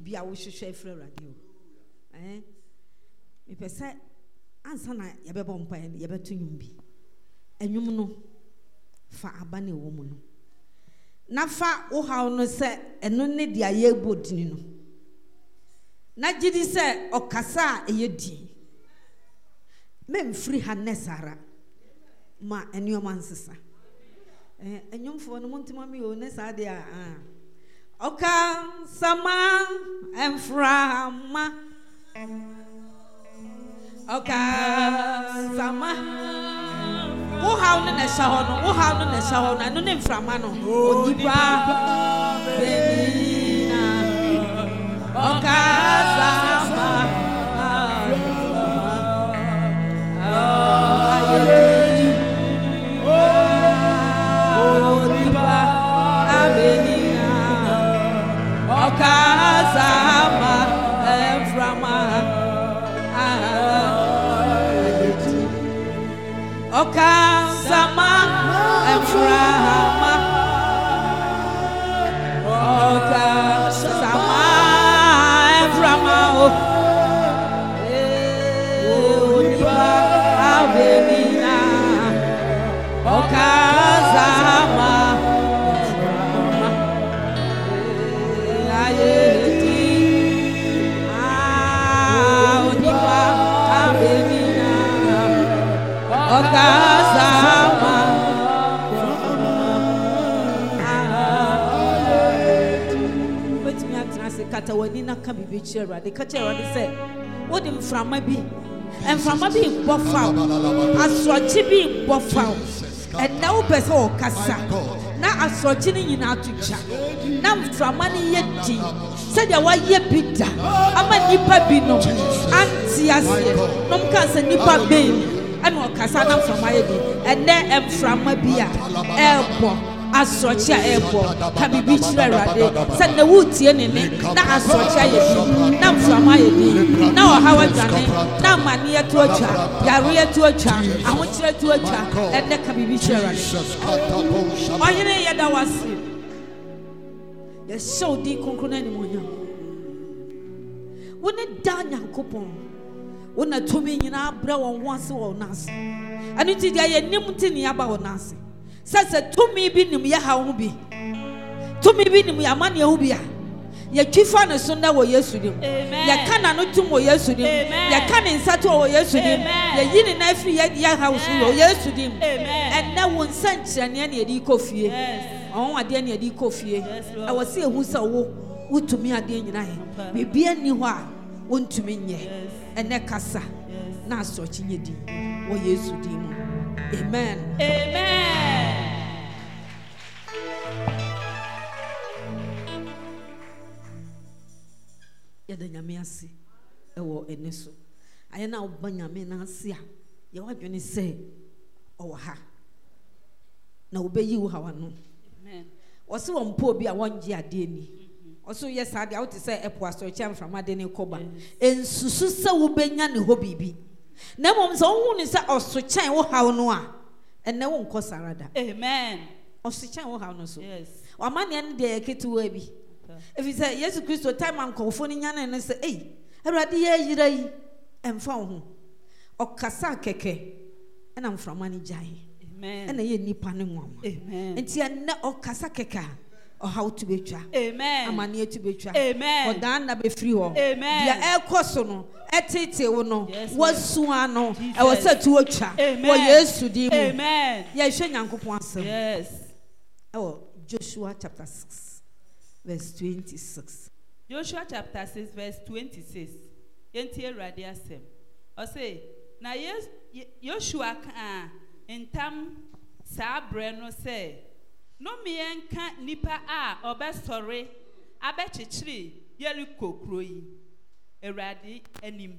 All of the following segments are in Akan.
bibia wo hwehwe afra radio me pese ansa na yebebo mpae yebeto nwum bi enwum no fa abane wo mu no na fa wo haw no se eno ne dia ye bodini no na gidi se okasa eyedi memfiri hanesara ma enioma nsesa enyomfo no montima mi o ne sa dia oka sama enframa oka sama wo haw no na sha ho no anu ne mframa no onipa benina oka sama Oka sama Eframa Oka sama Eframa Onipa Avenina Oka sama Eframa Ayeti Onipa Avenina Oka sama but me atrase kata wani na ka bibi chira de ka chira de say wodi mframa bi mframa bi bofa asrochi bi bofa and now pese o kasa na asrochi ni nyina atutwa na mframa ni yedi se dia wa ye bida ama nipa bi no anti ase nom ka se nipa be ano kasa na mframa ye bi ene mframa bi a ebo asrochi a ebo ka bibi chira rade se na wutie ne na asrochi ye bi na mframa ye bi na o hawa dwane na mane ye to atwa yare ye to atwa aho chira to atwa ene ka bibi chira rade oyene ye da wase ye show di konkrona ni monya wona da nyankopon wona tumi nyina abra won ho ase won nase anu ti dia ye nim ti ne aba won nase sese tumi bi nim ye ha ho bi tumi bi nim ya mane ho bi a ye twifa ne so na wo Yesu dim ye kana no tum wo Yesu dim ye kana nsato wo Yesu dim ye yini na afri ye house wo Yesu dim and na won sankyerane na ye di kofie on ade na ye di kofie e wo se ehu sa wo utumi ade nyina he bibia ni ho a wontumi nye ene kasa na asochi nye di wo Yesu dim amen yada nyame ase ewo eneso ayena oba nyame na ase a ye wadwene se owo ha na obeyi wo hawa no amen wose wo mpo obi a wonje ade ni oso yes ade a wote se epo asochi amframa de ne koba ensusu se wo benya ne ho bibi na mom se wo hu ni se osochen wo hawo no a enne wo nko sarada amen osochen wo hawo no so yes wa mane ne de ketuwa bi if you say Jesus Christ time am ko foni nyane ne say eh awrade ye yira yi emfa wo ho okasa keke ena mframa ni jai amen ena ye nipa ne nwam amen enti ena okasa keke o how to betwa amen amane to betwa amen odan na be free ho amen dia ekoso no etete wo no wasu ano e wo say tu otwa wo Yesu di mu amen ye hwe nyankopon asem yes oh Joshua chapter 6 verse 26. Joshua chapter 6 verse 26. Yenti Awurade asem. O say na Joshua kan entam sa bre no say no me enka nipa a obesore abechichiri Yeriko kuro yi Awurade anim.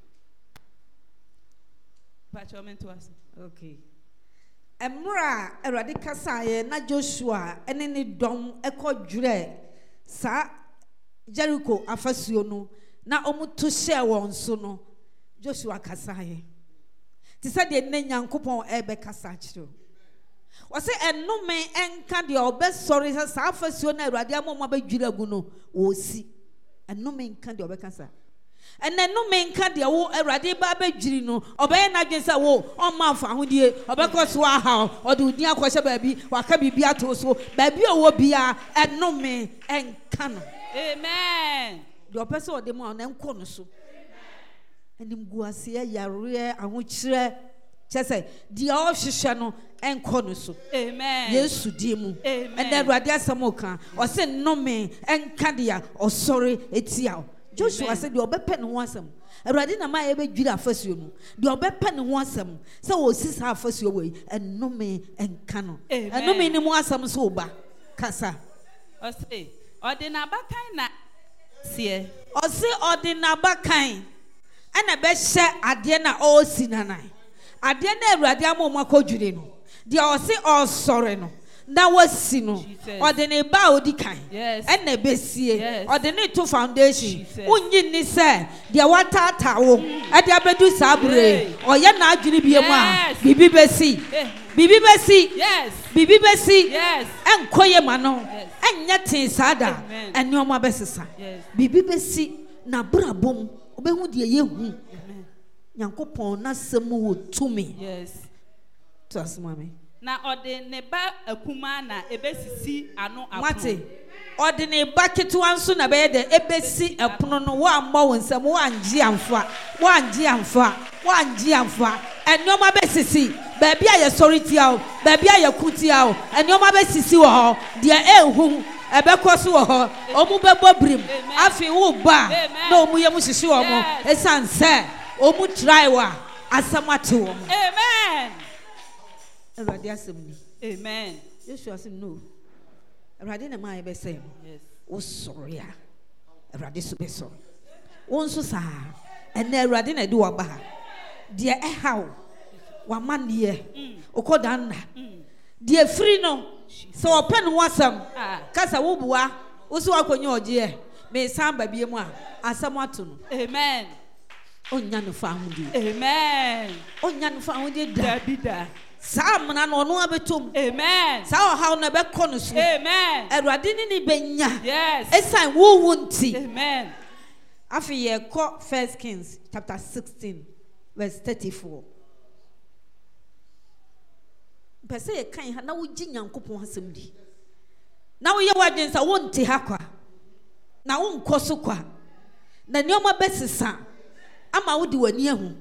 Pachomento was okay. Emra Awurade kasaye na Joshua ene ne dom ekodwure sa Jericho afasuo no na omuto hye won so no Joshua kasaye ti se de ne nyankopon ebe kasa kiro wo se enome enka de obesori sa afasuo na Awurade amoma badwire gu no wo si ɛnome nka deɛ ɔbɛkasa ɛnɛ nome nka deɛ wo awurade ba bɛdwiri no ɔbɛyɛ n'adwene sɛ wo ɔmma mfa ahodie ɔbɛkɔ so aha ɔde odi akɔhyɛ baabi waka biribi ato so baabi a ɔwɔ bia ɛnome ɛnka no amen deɛ ɔpɛ sɛ ɔde mu a ɔna nkɔ no so ɛnim guaseɛ yareɛ ahokyerɛ kyɛ sɛ deɛ ɔhwehwɛ no ɛnkɔ no so amen yesu di mu ɛnɛ awurade asɛm ɔka ɔsɛ nnome ɛnka deɛ ɔsɔre etia wo Joshua said, "Your bepen wasam." Awurade na ma yɛbɛdwiri afasuo no deɛ ɔbɛpɛ ne ho asɛm sɛ wɔsi saa afasuo wɔ yi ɛnome ɛnka no ɛnome ne mu asɛm so ba kasa ɔse ɔde n'abakan na seɛ ɔse ɔde n'abakan ɛna bɛhyɛ adeɛ na ɔresi nanan adeɛ na awurade ama ɔmo akɔdwiri no deɛ ɔse ɔsɔre no na wasi no ɔde ne ba odi kan ɛna besie ɔde ne to foundation unyi ni sɛ deɛ watata wo ɛde abedu saa bere ɔyɛ na adwiri bie mu a bibi besi ɛnkɔyɛ ma no ɛnyɛ ten saa da ɛnneɛma bɛsesa bibi besi na brabom ɔbɛhu deɛ yɛhu nyankopɔn na sɛm wɔ tumi to asomame na ɔde ne ba akuma na ebesisi ano apono mate ɔde ne ba ketewa nso na bɛyɛ de ebesi ɛpono no wo ammɔ wo nsɛm wo angye amfa ɛnneɛma bɛsisi baabi a yɛsɔre tia wo baabi a yɛku tia wo ɛnneɛma bɛsisi wɔ hɔ deɛ ɛnhu ɛbɛkɔ so wɔ hɔ ɔmo bɛbɔ birim afei wo ba na ɔmo yɛ mu hyehye wɔ mo ɛsiane sɛ ɔmo try wa asɛm ate wɔ mo amen Awurade asɛm ni amen Joshua asɛm no Awurade na maa yɛbɛsɛ wo sɔre a Awurade so bɛsɔre wo nso saa ɛnɛ Awurade na de wo aba ha deɛ ɛhaw wamanneɛ wokɔ danna deɛ firi no sɛ ɔpɛ ne ho asɛm kasa woboa wo so wakɔnyɛ ɔgyeɛ mesan ba bie mu a asɛm ato no amen ɔnya no fa ahodie amen ɔnya no fa ahodie da saa amana no ɔno abɛtom amen saa ɔhaw na bɛkɔ no so amen Awurade ne bɛnya yes ɛsan wo nti amen afei yɛkɔ 1 Kings chapter 16 verse 34 mpɛ sɛ yɛkan ha na wogye Nyankopɔn asɛm di na woyɛ w'adwene sɛ wonte ha kwa na wonkɔ so kwa na nneɛma bɛsesa ama wode w'ani ahu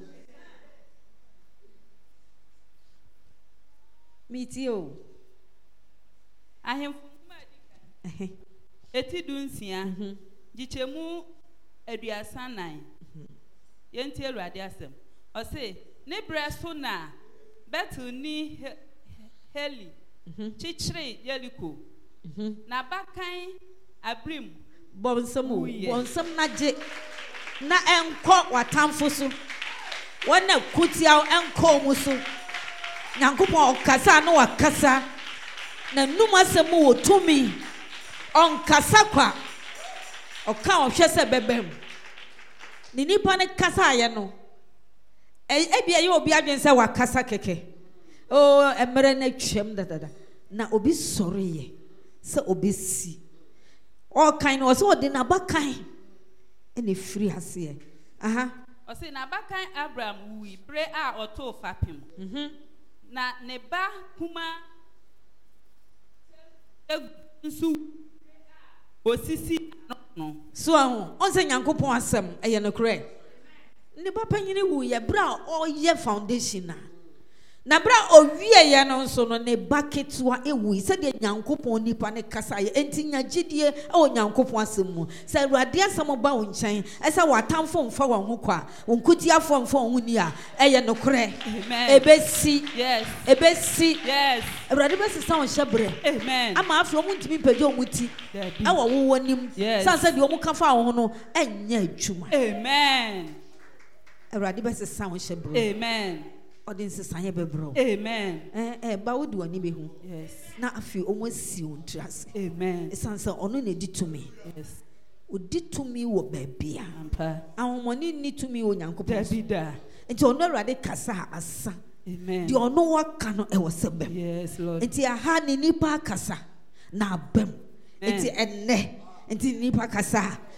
meetie o ahemfo eti dunsia gichemu aduasanan yenti Awurade asɛm ɔse ne brɛ so na Betel ni Heli chichire Yeriko na bakan Abrim bonsam na gye na ɛnkɔ watamfo so wɔna kutia ɛnkɔ mu so Nyankopɔn ɔkasa no wakasa na num asɛm wɔ tumi ɔnkasa kwa ɔka ɔhwɛ sɛ bɛbɛm ne nipa ne kasa ayɛ no ebi ayɛ obi adwen sɛ wakasa kɛkɛ emere na twam dadada na obi sɔre yɛ sɛ obesi ɔkan no ɔsɛ ɔde n'abakan ɛna firi aseɛ ɔsɛ n'abakan Abraham wui bere a ɔtoo fapem na ne ba kuma nsu osisi no so ahu onse Nyankopɔn asɛm ɛyɛ no korɛ ne ba panyini wu yɛ bra ɔyɛ foundation na bra owie yɛ no nso no ne ba ketewa ewu sɛ de Nyankopɔn nipa ne kasa yɛ enti nyagidie ɛwɔ Nyankopɔn asɛm mu sɛ Awurade asɛm ba wo nkyɛn ɛsɛ watamfo mfa wɔn ho kwa wonkutiafo mfa wɔn ho ni a ɛyɛ no korɛ ebesi Awurade bɛsesa wɔn hyɛ brɛ ama afro wɔn ntumi mpɛgye wɔn ti ɛwɔ wo nim sanse de wɔn ka fa wɔn ho no ɛnyɛ adwuma Awurade bɛsesa wɔn hyɛ brɛ Audience sanye bebro. Amen. Ba wodi wani behu. Yes. Na afi omo si ontrase. Amen. Esanse ono na di tumi. Yes. Odi tumi wo baabia. Ampa. Awomoni ni tumi wo Nyankopɔn. Dabida. Enti ono Awurade kasa asa. Amen. Di ono waka no e wo sebem. Yes, Lord. Enti aha ni nipa kasa na abem. Enti enne. Enti nipa kasa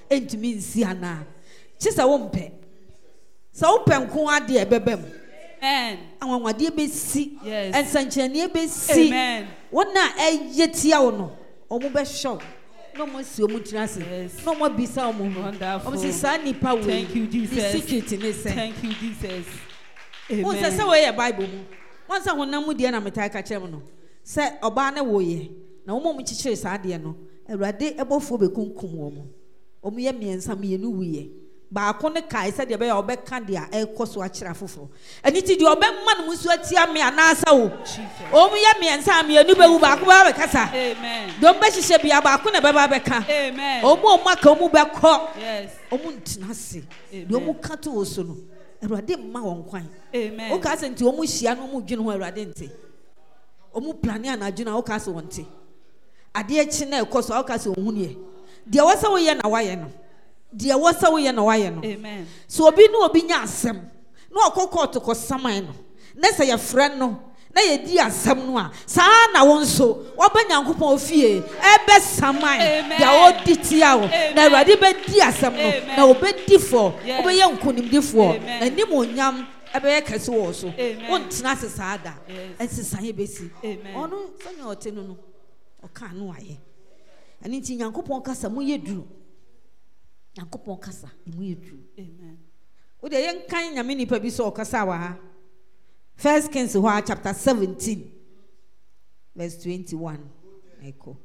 entimi nsi ana chisa wo mpe sa wo penko ade ebebem amen anwanwade be si yes ensanchene be si amen wona eyetia wo no omo be show no mo si omo tirase no mo bisa omo omo si sa nipa we thank you Jesus the secret ni say thank you Jesus amen won say we Bible mu won say honam mu de na metai ka kire no say oba na wo ye na wo mo chichire sa de no awurade ebofo be kunkum wo mo omo ye miensa mienu wiye ba akone kai se de be ya obeka de a ekoso akira foforo ani ti de obemma no musu atia me anasa wo omo ye miensa mienu be wu ba ko ba kasa amen don be hihye bia ba ko na be ba beka amen omo maka omo be ko yes omo ntina se de omo ka to wo so no awurade mma won kwan amen o ka se nti omo hia no omo dwene ho awurade nti omo plane anadwena o ka se wonte ade echi na ekoso o ka se ohunu de wasa wo ye na waye no de wasa wo ye na waye no amen so obi no obi nya asem no okokọ to saman no na se ye frɛ no na ye di asem no a saa na won so wo ba nyankopɔn ofie ebe saman ya o ditia wo na awurade be di asem no na obedi fo obe ye nkonimdifo na nim onyam ebe ye kase wo so won tena se saa da ensesan ye besi ono so nya otenu no oka no aye ani ti nyankopɔn kasa mo ye duru nyankopɔn kasa mo ye duru amen o de yen kan nyame nipa bi so kasa wa ha 1 Kings chapter 17 verse 21 eko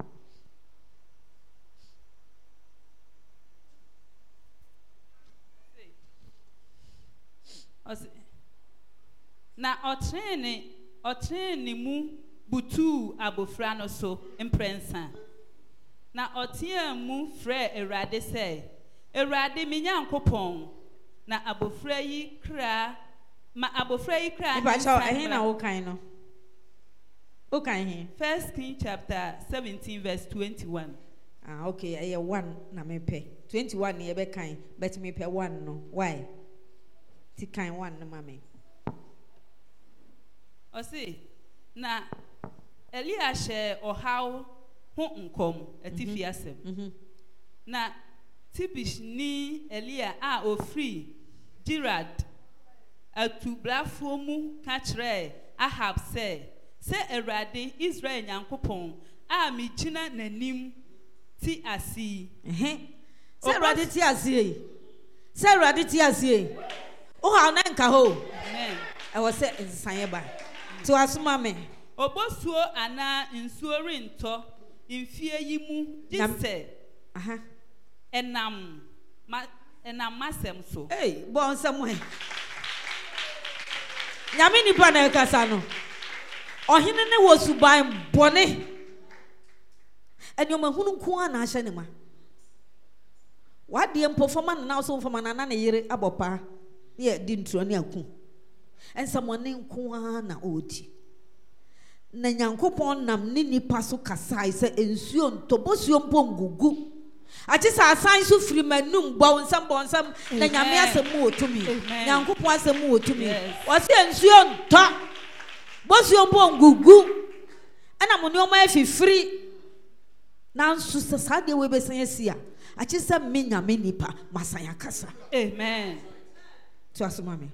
na otrene mu butu abofra no so imprensa na otia mu frɛ Awurade sɛ Awurade me Nyankopɔn na abofra yi kra iba chaw ehin na wo kan no o kan he 1 King chapter 17 verse 21 okay aye 1 na me pɛ 21 ne be kan but me pɛ 1 no why ti kan 1 no mame o si na Elia hyɛ ɔhaw ho nkom atifi asɛm na Tibish ni Elia a ofri Girad atubrafo mu ka kyerɛ Ahab sɛ Awurade Israel Nyankopɔn a me gyina nanim ti asi sɛ Awurade ti asi sɛ Awurade ti asi o ha na nka ho amen ɛwɔ sɛ nsan ba to asoma me obosuo ana nsuo rentɔ mfie yi mu gye sɛ enam masem so bon samuel nyame nipa na kasa no ohene ne wo suban bone enioma hunu nko ana ahye ne ma wade empofoma na so foma na na yere abopa ye di ntro ne aku ensamone nko ana odi na Nyankopɔn nam ne nipa so kasai se ensuo ntobosuo mpongugu achi sa asan so firi manum bonsam na nyame asemu otumi Nyankopɔn asemu otumi o se ensuo nto bosuo mpongugu ana mo ne o ma afifiri na nso sa de we besan asia achi sa me nyame nipa masan akasa amen to asoma me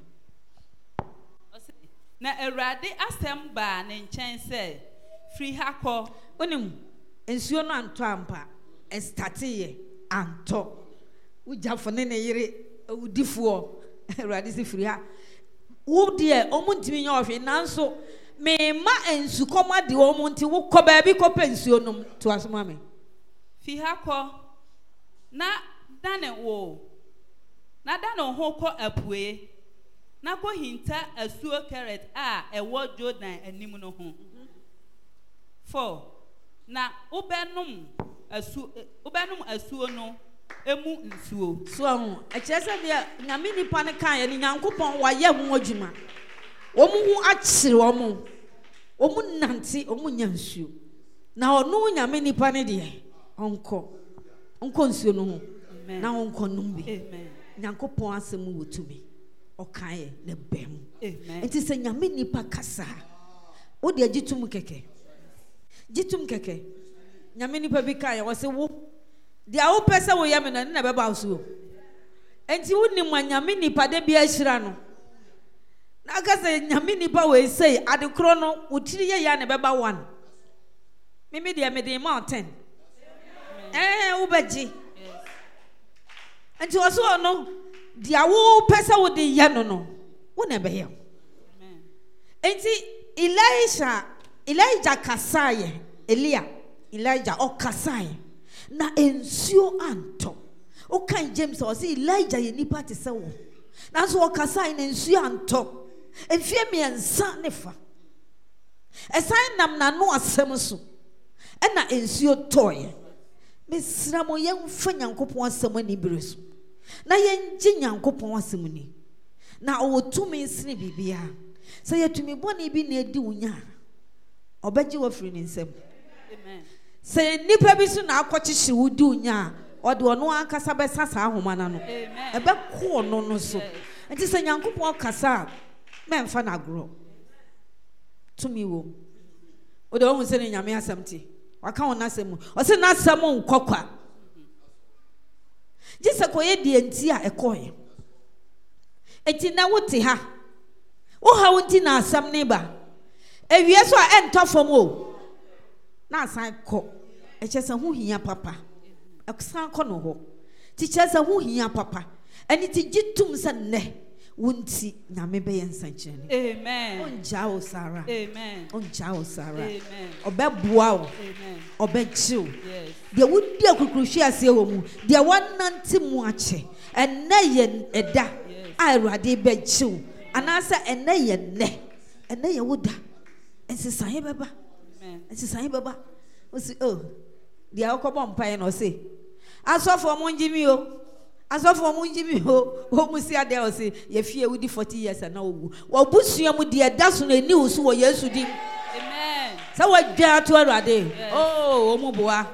na Awurade asɛm ba ne nkyɛn sɛ firi ha kɔ onim ensuo no anto ampa estatiye anto ujafo ne yere udifuo Awurade se firi ha wo de omuntimi nya ohwe nanso me ma ensu koma de omunti wo kɔ ba bi kɔ pensuo nom to asoma me fi ha kɔ na dane wo ho kɔ apue na ko hinta asuo Keret a ewo Jordan anim no ho 4 na ubenum asuo no emu nsuo so ho ekyese de nyame nipa ne kan ye Nyankopɔn waye ho adwuma omu hu akyere omu nante omu nya nsuo na ono nyame nipa ne de onko nsuo no ho na onko numbi amen Nyankopɔn asɛm wotumi okaye le bem amen enti se nyame nipa kasa wo de agitum keke nyame nipa bi kaye wo se wo dia wo pesa wo yam na beba so enti woni mwanyame nipa de bia hira no na aka se nyame nipa we sei adekro no wotiri ye ya ne beba 1 mimi de me de ma 10 wo beji enti wo so no dia wo pesa wo de ye no wo na be ye enti Elijah kasaye Elijah o kasaye na ensuo anto o kan James o say Elijah ye nipa te se wo na so o kasaye na ensuo anto efie miensa ne fa esan nam na no asem so e na ensuo toye mesra mo ye mfa Nyankopon asem ani bere so na ye ngi Nyankopon asem ni na o tumi sini bibia say yetumi boni bi na edi unya obeji wo firi nsem amen say nipa bi so na akọchichi wudi unya ode ono akasa be sasa ahoma na no amen ebe ko no no so enti say Nyankopon kasa memfa na gro tumi wo ode wo se nyame asem ti waka won asem o se na asem nkokwa jise koye die nti a ekoye enti na wote ha wo ha wonti na asem ne ba ewie so a entofom o na asan ko echese ho hia papa asan ko no ho ti chese ho hia papa ani ti gitum se ne wonti nyame be yensanchene amen onja o sara amen onja o sara amen obeboa o amen obechiu yes de wudi akukuhwe ase wo mu de wonanti mu ache enne ye eda a Awurade bechiu anasa enne ye ne enne ye woda ensisan beba amen ensisan beba o si dia okobo mpae no se asofo mo njimi o asofo mo njimi o mu si ade o se ye fie wudi 40 years na ogu wo busua mu de da so na ni usu wo Yesu di amen sa wo dwa to Awurade o mu boa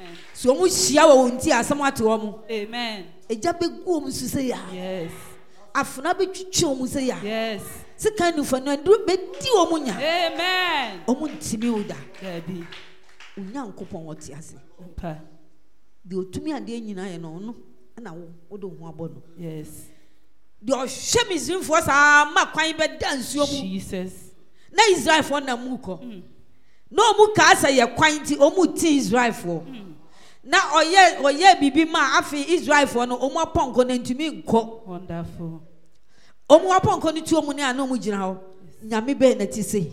so mu hia wo nti asem ate wo mu amen eja begu o mu su se ya yes afuna be twitwe o mu se ya yes se kan nu fa no ndu be di o mu nya amen o mu ntimi uda gabi Nyankopon wote ase pa de otumi ade nyina ye no no na wo do ho abo no yes de o hwe Misraimfo sa ma kwan be dansuo mu Jesus na Israelfo na mu ko no mu ka sa ye kwan ti o mu ti Israelfo na oye bibi ma afi Israelfo no o mu aponko na ntumi nko wonderful o mu aponko ni tuo mu ne ana o mu gina ho nyame be na ti sei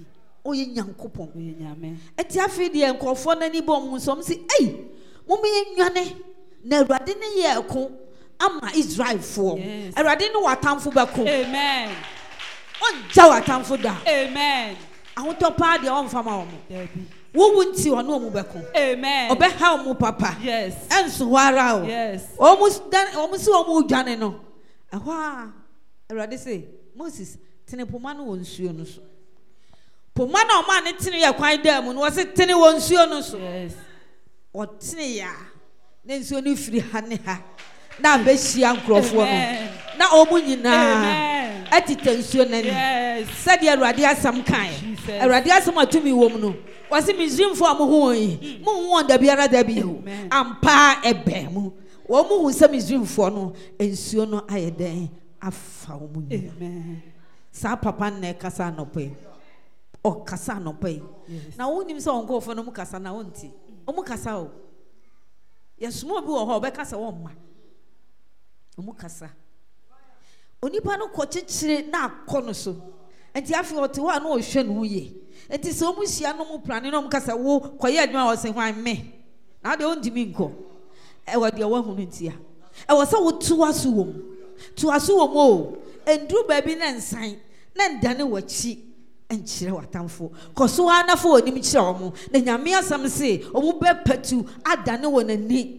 oye Nyankopon oye nyame eti afi de enkofo na ni bom nsom si mo me nwane na Awurade ne ye ko ama Israelfo Awurade ne watamfo beko amen onja watamfo da amen ahotopa de on fama wo wo wunti ono mu beko amen obe ha mu papa yes enso wara o yes o mu si o mu dwane no ehwa Awurade say Moses tenepoma no wonsuo no so poma na o ma ne tene ye kwan da mu no se tene wonsuo no so yes o tene ya na nsuo no firi ha ne ha na be hia nkrofo no na o mu nyina atita nsuo na ni yes said Awurade asam kan Awurade asam atumi wom no o se Misraimfo am ho yi mu ho da biara da bi ho ampa ebe mu wo mu hu se Misraimfo no nsuo no ayeden afa o mu nyina amen sa papa na kasa no pe o kasa no pe na wonim se onko fo no mu kasa na wonti o mu kasa o yesumo bi wo ho be kasa wo ma o mu kasa onipa no ko chichire na akono so enti afi o te wa na o hwe no ye enti se o mu hia no mu plane no mu kasa wo koye adwuma wo se hwan me na de ondimi nko e wo de wo hu ntia e wo se wo tuaso wo mo endru ba bi na nsan na ndane wachi enchire watamfo koso anafo onim chire omo na nyame asam se omo be patu adane wonani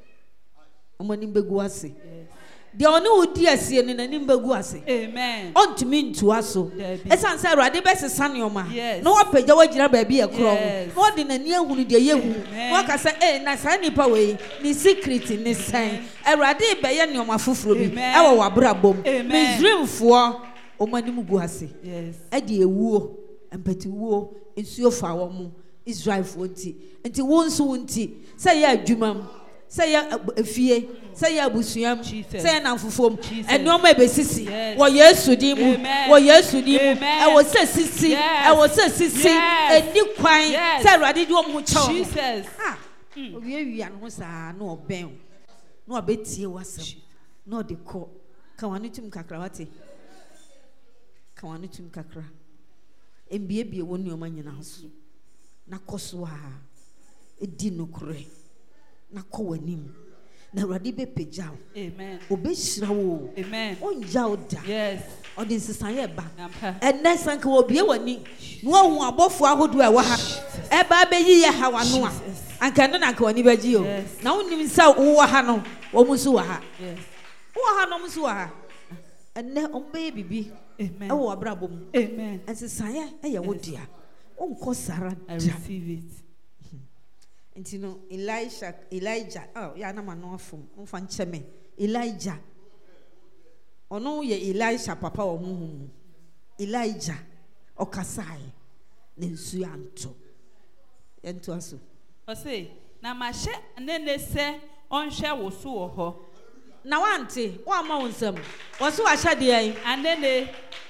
omo nim begu ase de oni odi asie ne nanim begu ase amen ontumi ntuaso esan se Awurade be sesa ne oma no wapagya wagira ba bi ekro no de nani ehunu de yehu no ka se na sa nipa we ni secret ni san Awurade be ye ne oma foforo bi e wo wabrabom Misraimfo omanim gu ase yes ade ewuo empati wuo ensuo fa wo mu Israelfo nti wo nso nti say ya adwumam say ya efie, say ya busuam, say na fufom. Enoma ebesisi. Wo Yesu di mu. Wo Yesu di mu. E wo se sisi. E wo se sisi. Eni kwan. Say Awurade di omu chawo. Jesus. Ah. Owie wi anu sa na oben. Na obetie wasem. Na de ko. Ka wanu tum kakra wate. Ka wanu tum kakra. Embiebie wo nneoma nyina so. Na koso ha. Edi nokure. Na ko wanim. Na Awurade be pejao. Amen. Obeshira wo. Amen. Onja oda. Yes. Odin sisan ye ba. Enne sanka obie wani. No hu abofo ahodo e wa ha. E ba be yi ye ha wano a. Anka no na anka wani ba ji o. Na wonim nsa wo ha no, wo musu wa ha. Yes. Wo ha no musu wa ha. Enne ombe bibi. Amen. E wo abrabom. Amen. Ensisan ye ye wo dia. Onko sara. I receive it. Nti no Elijah ya na ma no afom mfa ncheme Elijah ono ye Elisha papa wo huhum Elijah okasai ne nsu anto ento aso o say na ma hye nene se onhwe wo so wo ho na wante wo ama wo nsam wo so ahye de ai anene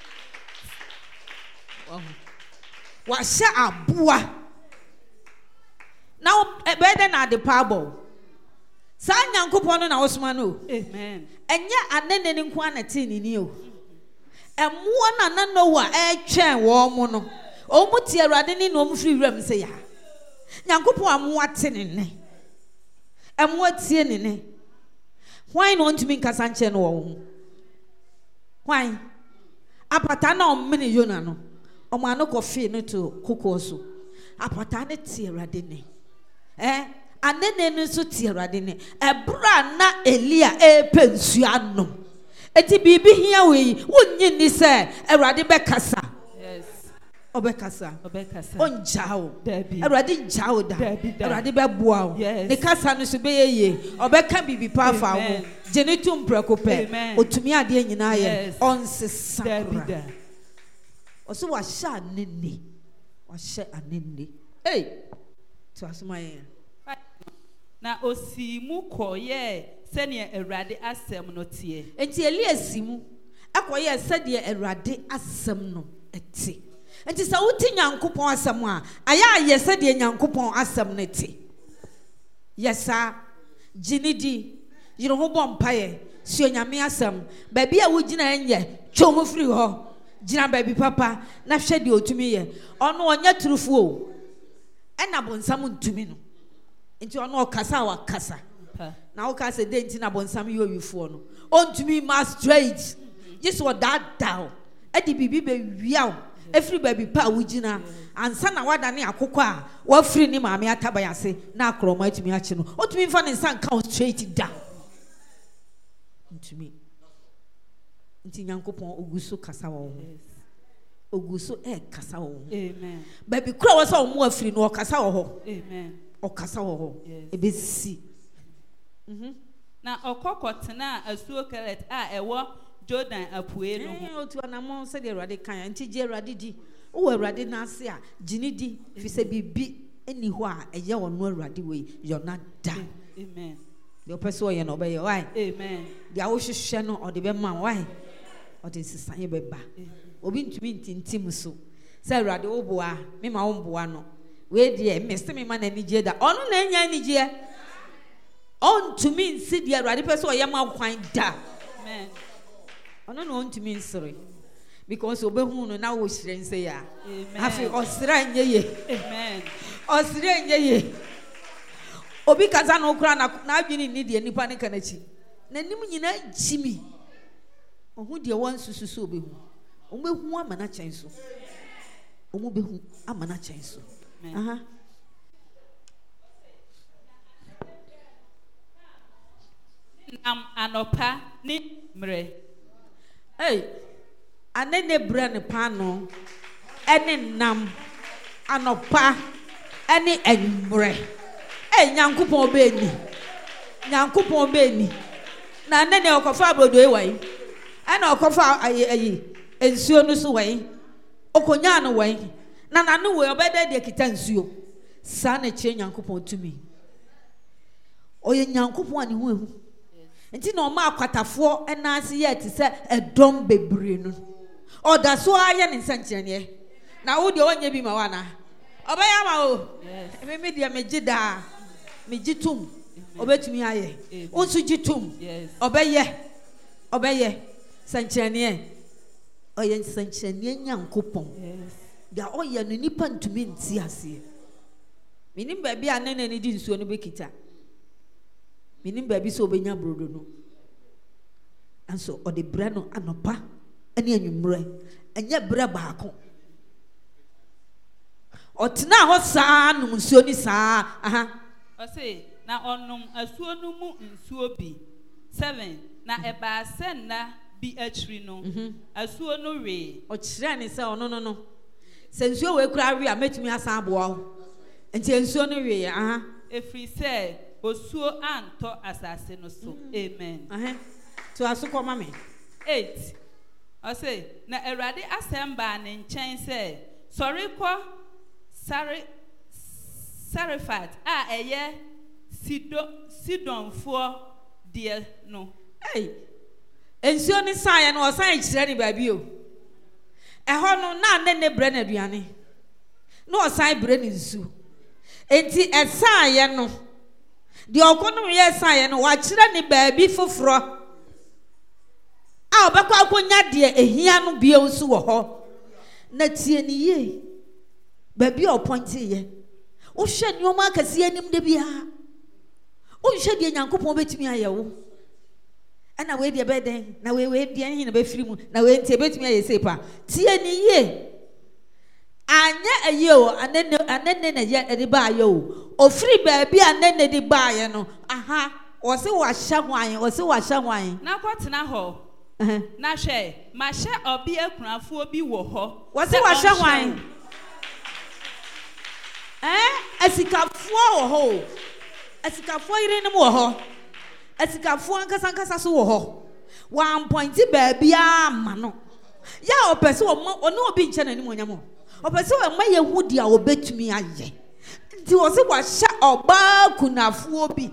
wa hye aboa. Now, better na the parable. San Yankupon na Osmano. Amen. And yet, and then in quantity in you. And one and no chair warm. Omutia radini no free rem say ya. Yankupo am watching in ne. And what's in ne? Why not to me Casanche no? Why? Apatana on mini yonano. O mano coffee no to cocoso. Apatana tia radini. Anene no so tie Awurade ne ebra na Elia pensuano eti bibi hia we wonyi ni se Awurade bekasa. Yes, obekasa onjao Awurade njao da Awurade beboa o ne kasa no so beyeye obeka bibi pa fa ho genitum prekope otumi ade nyina ye onsesa da oso wa sha anene wa sha anene to asumai na osimu koye sene Awurade asem no tie enti Elia simu akoye sede Awurade asem no eti enti sa wuti Nyankopon asem a aya ye sede Nyankopon asem no ti yesa jinidi yiro ho bompaye si onyame asem ba bia wo gina enye twom firi ho gina ba bi papa na hwe de otumi ye ono onya turufu o ena bonsam ntumi no enti ono okasa wa kasa na okasa de enti na bonsam yo wifo no ontumi ma straight just what that down e di bibi be wiaw efri ba bi pa wugina ansa na wada ne akokọ a wa firi ni maame atabaya se na akroma atumi achi no otumi mfa ne nsan ka straight down ntumi enti Nyankopon oguso kasa wo oguso kasa wo amen baby kura wa so mo afiri no okasa wo ho amen okasa wo ho ebesi na okokotena asuo keret a ewo Jordan apue no ho otu anamo se de Awurade kan nti je Awurade di wo Awurade na ase a gini di fi se bibi eni ho a eye wo no Awurade we yona da amen the person ye no be ye why amen dia wo hwehwe no o de be ma why o de sisan ye be ba obi ntumi ntintim so se Awurade wo boa me ma wo boa no we de me se me ma na nije da onu na enya nije on to me nsi de Awurade person ye ma kwan da amen ono no on to me nsori because obehu no na wo hire nse ya amen afi osira nyeye amen osira nyeye obi kaza no kura na adwini ni de nipa ne kanachi na nim nyina jimi ohu de won sususu obehu omehu amana chen so omubehu amana chen so aha nam anopa ni mre anene bra ne pano ene nam anopa ene enmre Nyankopon be ni na anene okofa abrodo ewai ana okofa ayi ensuo no so wai okonya no wai na nanu we obede de kita nsuo sa na kire Nyankopon tumi Oye Nyankopon ani hu ehu. Enti na oma akwatafo enase ye ti se edom bebre no. Oda so aye ne nsankyerene. Na wo de onye bi ma wana. Obaya ma o. Yes. Me de megida. Megitum. Obetumi aye. Onsu gitum. Yes. Obeye. Sankyerene. Oye nsankyerene Nyankopon. Yes. Da oye no nipa ntumi nti ase. Minim ba bia nene ne di nsuo no bekita. Minim ba bi so obenya brodo no. Anso ode bra no anopa ane anwumre. Enye bra baako. Otena ho saa num nsuo ni saa. Aha. Ose na onum asuo no mu nsuo bi. 7 na eba senna bi achiri no. Asuo no we. O kire ne se ono no. Se nsuo we kura we a metumi asan aboa ho. Enti nsuo no we aha. Efri se osuo anto asase no so. Amen. Aha. To asukọ mame. 8. Ose na Awurade asemba ne nkyɛn se sɔre kɔ Sarefat a ɛyɛ Sidonfoɔ deɛ no. Hey. Ensuo ni saye no osan kyerɛ ni baabi o. Ɛhɔ no na nene bre na aduane. No osan bre ni nsu. Enti ɛsaye no. De okono ye saye no wa kyerɛ ni baabi foforo. A obekwa akonya de ehia no bie nsu wɔ hɔ. Na tie ni ye. Baabi opointi ye. Wo hwɛ nyoma akase anim de bia. Wo hwɛ de Nyankopɔn betumi ayɛ wo. Ana we de beden na we de hin na be firi mu na we ntie betumi ayɛ sepa. Tie ni ye. Anya aye o anenne na ye de ba aye o. Ofiri baabi anenne de ba aye no. Aha, wo se wa hya hwan, wo se wa hya hwan. Na kwatena hɔ. Na hwɛ, ma hye obi akunafo bi wɔ hɔ. Wo se wa hya hwan. Asikafo wɔ hɔ. Asikafo yire ne wɔ hɔ. Asikafo ankasa so wɔ hɔ. One point baabi ama no. Ya opese ono obi nche na ni monyam. Opese o ma yehu dia obetumi aye. Nti wo se wa hya oba kunafo bi.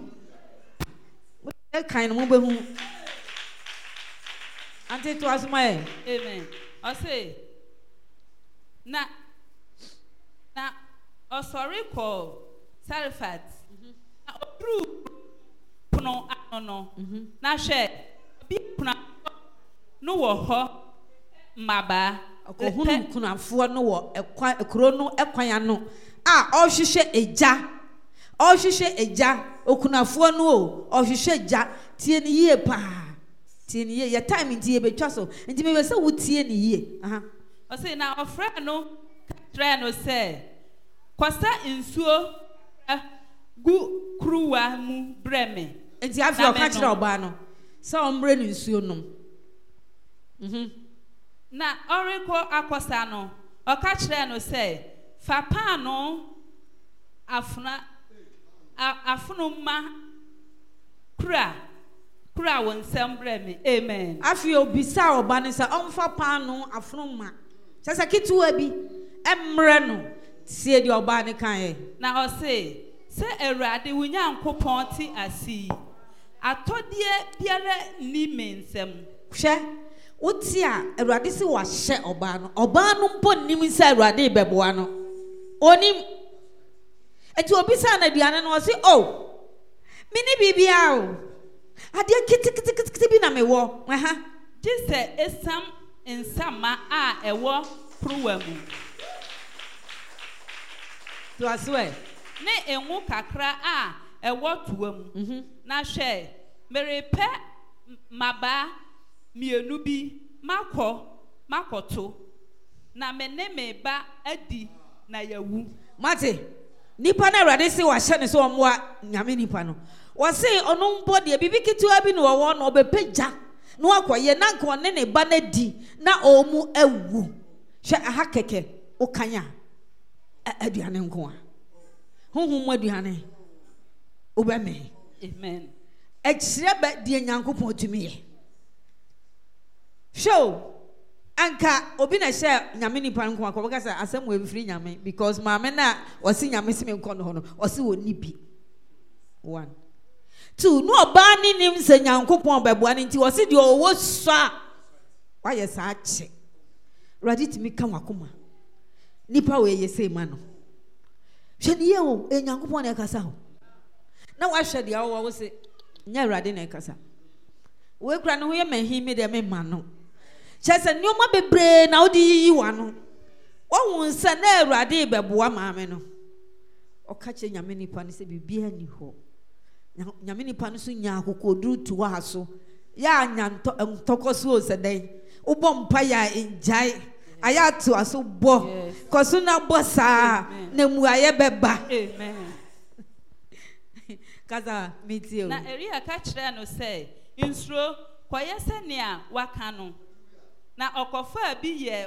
E kan no mo behu. Ante to asuma e. Amen. O say na osori ko Sarefat. Na opru no anono. Na hwe bi kuna no wo ho maba. Okohunu kunafo no wo ekro no ekwan no. Ohwehwe eja okunafo no o ohwehwe eja tie ni yie pa. Tie ni yie ya time ntie betwa so. Nti me se wo tie ni yie. Aha. O say na ofra no tra no say kwasa nsuo gu kruwa mu breme. Enti afi o ka kire oba no. Se ombre ni nsuo nom. Na oriko akosa no o ka kire no say fa pa no afunu ma kura won sembre me. Amen. Afi obisa oba ne se omfa pa no afunu ma. Sasa kitu abi emre no tie di oba ne kan. Na o say se Awurade wo Nyankopɔn ti asi atodie biara ni mensem. Hwɛ woti a Awurade se wa hye oba no mpo nim se Awurade beboa no onim eti obisa na duane no o se oh mini bibia o ade kiti bi na mewo aha jise esam ensama a ewo kruwa mu to aswe ne enwu kakra a ewo tuwa mu na hwe merepe maba mienu bi makoto na mene meba adi na yawu mate nipa na Awurade se wa hye ne so omwa nyame nipa no wo se ono mbo de bibi kitua bi no wo no obepagya no akoye na nka one ne ba na di na omu awu hwe aha keke wo kanya aduane nko a honhom aduane obeme. Amen. Ekire ba die Nyankopɔn tumi ye show anka obi na hye nyame nipa nko akọ baka say asem we free nyame because maame na osi nyame sime nko no ho no osi woni bi one 2 no obani nim se Nyankopon beboa nti wo se de owo so why yes ache ready to me kan wakoma nipa we yese ma no hwe ne ye o Nyankopon na kasa ho na wa hwe de wo se nya ready na kasa we kura no ye mahimi de me ma no chese nyoma bebre na odi yi wa no wo nsa na ready beboa ma me no oka che nyame nipa ne se bibia ni ho nyame nipa no so nya akokoduru tu ha so ya nya ntokoso o se den ubo mpa ya enjai aya to aso bo koso na bossa na mu aye beba amen kaza mitio na area ka kire no say insuro koye se ne a waka no na okofa bi ye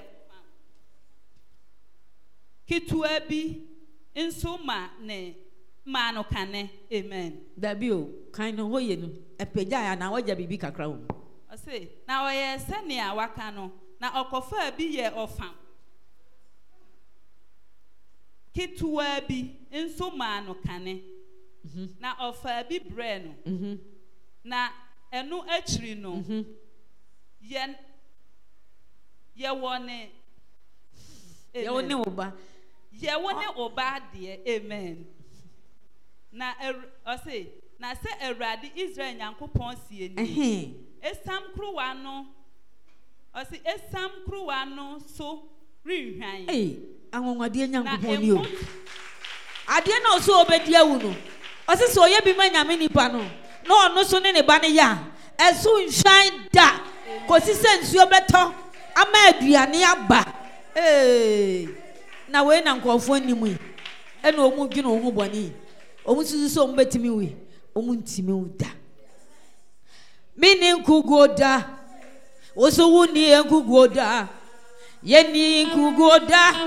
kitua bi inso ma ne ma no kane amen dabi o kan no hoye no epeja ya na waja bibi kakra wo o say na oye se ne a waka no na okofa bi ye ofam kitua bi inso ma no kane na ofa bi bre no na enu achiri no ye wone oba ye wone oba de amen na o say na se Awurade Israel Nyankopon sie ni esam kruwa no o say esam kruwa no so rinhwan anwonwade Nyankopon ni o ade na o so obedi awu no o say so ye bi ma nyame nipa no no ono so ne ba ne ya esu nhwan da kosi se nsuo beto ama aduane aba na we na nkofo animu e na omu dwene ohu boni omu susu so omu betimi wi omu ntimi uda mini nkugoda oso wuni nkugoda yeni nkugoda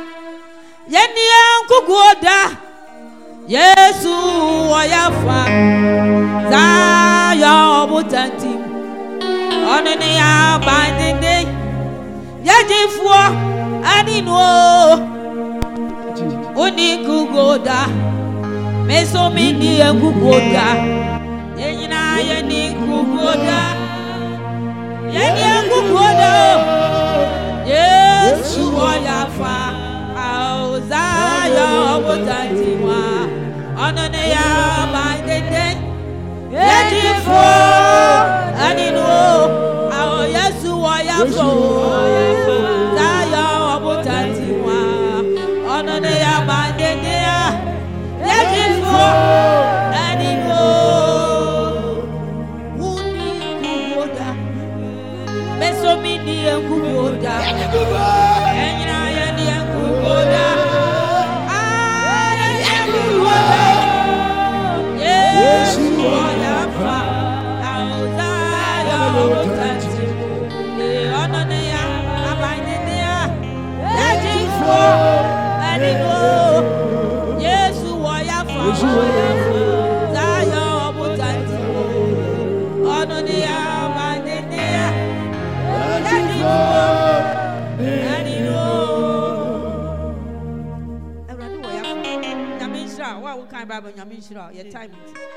Yesu oyafa za yo butantim onene ya bandinde yajifuo anino uni kugoda meso mini kugoda yenyina yeni kugoda Yesu oyafa auzayo botantimwa onene ya bandinde yajifuo anino ao Yesu oyafa zayo botantimwa onene ya bandinde yajifuo anino uni kugoda meso mini kugoda enyina yeni kugoda Yesu oyafa auzayo botantimwa onene ya bandinde yajifuo anino Yesu oyafa zayo botantimwa onene ya bandinde Bible nyamishira your time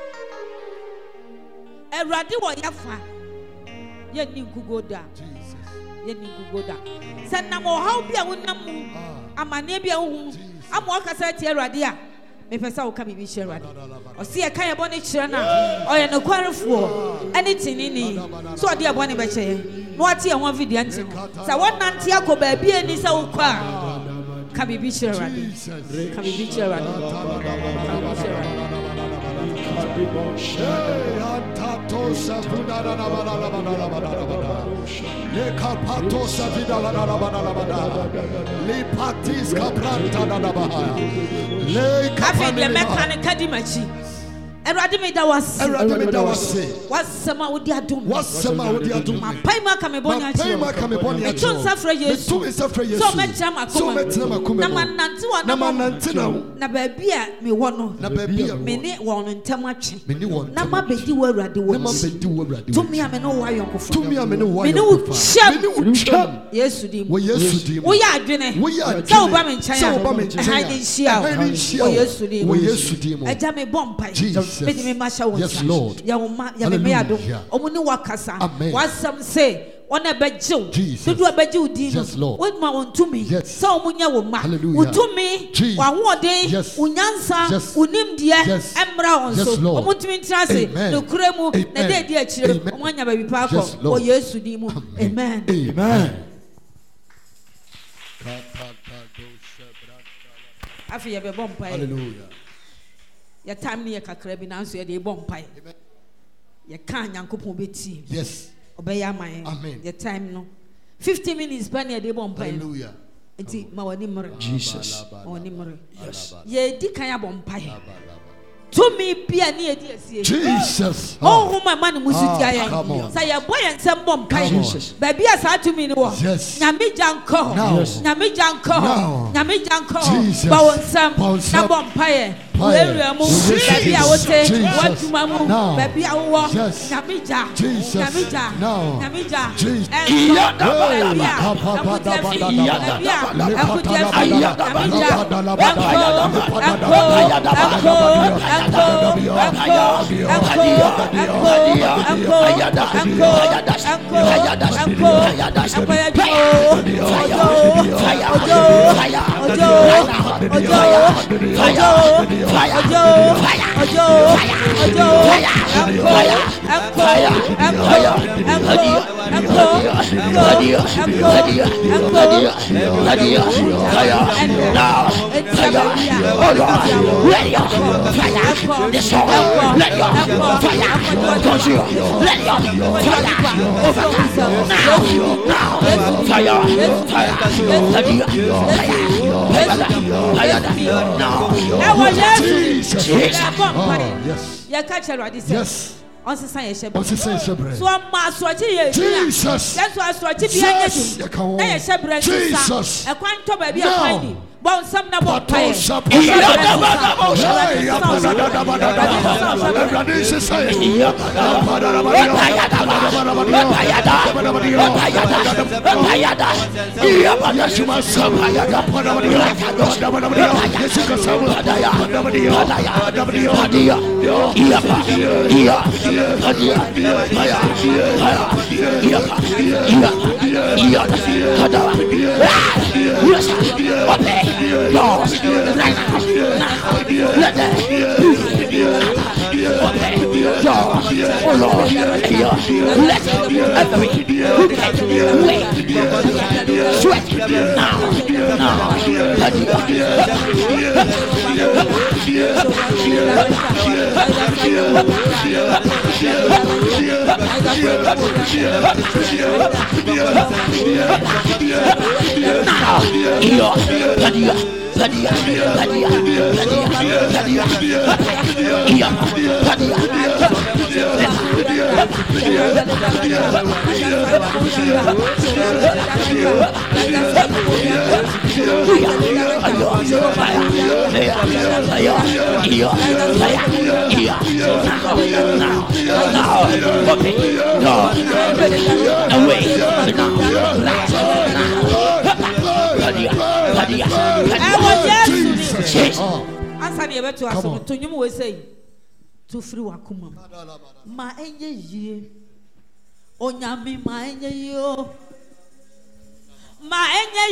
Eradi wo yafa ye ni gugoda Jesus ye ni gugoda se na mo haw bia wonam amane bia hu amo akasa ti Eradi a me pesa wo ka bibi share Eradi o se e kan ye bone kire na o ye no kwarefo anything ni so odi e bone be che no ati e ho video anti se wonante akoba bia ni se wo kwa Kabibi Sherani. Kabibi Sherani. Eradi me da was wasema wodi adum ma paima ka me bonya chi me tun safra Yesu so me chama akoma na manante na ba bia me wo no me ne wo no ntam atwe na ma bedi wo Eradi wo to me am no wo ayonkofo me ne wo cham Yesu dim wo ya adwene so ba me nchaya ha ni hia wo Yesu dim eja me bompai Yes, Lord. Hallelujah. Amen. Jesus. Yes, Lord. Yes. Hallelujah. Jesus. Yes. Yes. Yes. Yes, Lord. Amen. Amen. Amen. Hallelujah. Your time near Kakrabi now, so you're bompire. You can't Yankupon be. Yes. Obey my. Amen. Your time no. 50 minutes, Penny, they bompire. Hallelujah. It's Mawanimmer. Jesus. Yes. Ye Dikaya bompire. To me, Piania, Jesus. Oh, my man, Musutia. Say a boy and some bompire. Baby, as I to me, yes. Nami Janko. Nami Janko. Nami Janko. Jesus. Bawonsam. Bompire. Baby, I would say, what to my move, baby, I walk. Namija, Namija, Namija, yes. Yes. On se say shebre. So ma soachi ye. Jesus. That's why soachi bi anya du. Na ye shebre Jesus. E kwan to ba bi e kwan ni. Bon sam na bon pai. Answer the better to us. To you, we say, to free wakuma. Ma enye ye. Onyami ma enye yo. Ma enye